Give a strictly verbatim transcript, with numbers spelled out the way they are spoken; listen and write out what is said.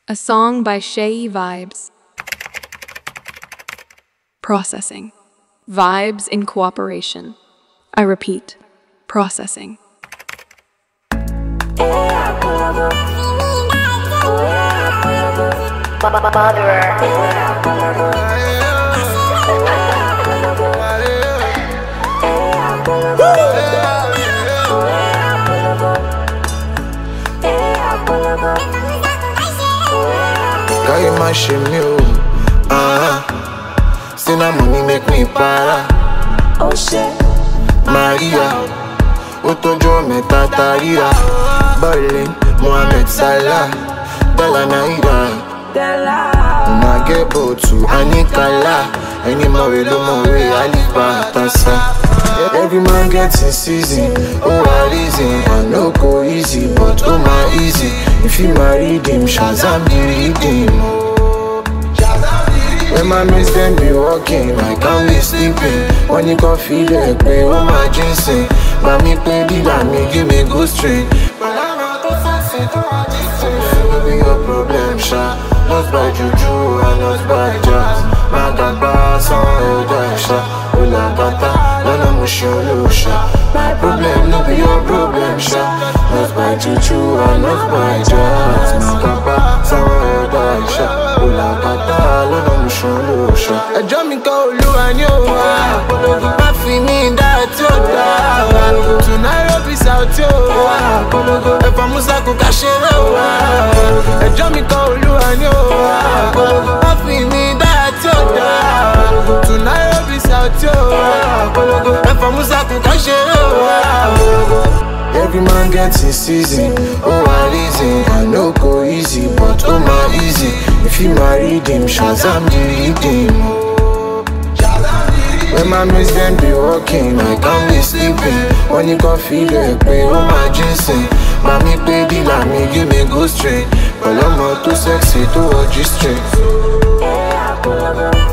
A song by Shay Vibes. Processing. Vibes in cooperation. I repeat, processing. Girl, you my shame me, uh-huh. Still na money make me para. Oh shit, Maria, Otojo me tataria. Berlin, Mohamed Salah, Della Naira, Nage to Anikala. Any more we do more we Alipa Tasa. Every man gets his season. Oh, I reason, I no go easy, but oh my easy. If you married him, Shazam the redeem. When my mates them be walking, I can't be sleeping. When you can feel it, pay oh my ginseng. Mommy play the line, me give me good string. But I'm not the fancy, don't want this thing. Will be your problem, Sha. Not by juju, and not by jazz. Magaba, son, elder, Sha. Ula gata, nana musholo, Sha. My problem, no be your problem, Sha. Not by juju, and not by jazz. Magaba, son, elder, Sha. Ula gata, nana musholo, Sha. Ẹjọ́ mi kọ́ Olúwa ni ó wà. Má fi mí dá tí ó dá. To Nairobi South ó wà. Ẹ̀fọ́ Musa kò ká ṣeré wà. Ẹjọ́ mi kọ́ Olúwa ni ó wà. Má fi mí dá tí ó dá. To Nairobi South ó wà. Ẹ̀fọ́ Musa kò ká ṣeré wà. Every man gets his season. Oh, I reason, I no go easy, but oh my easy. If you married him, Shazam the redeem. When my mates them be walking, I can't be sleeping. When you can feel it, pay oh my ginseng. Mommy play the line, me give me good string. But I'm not too sexy to watch you straight.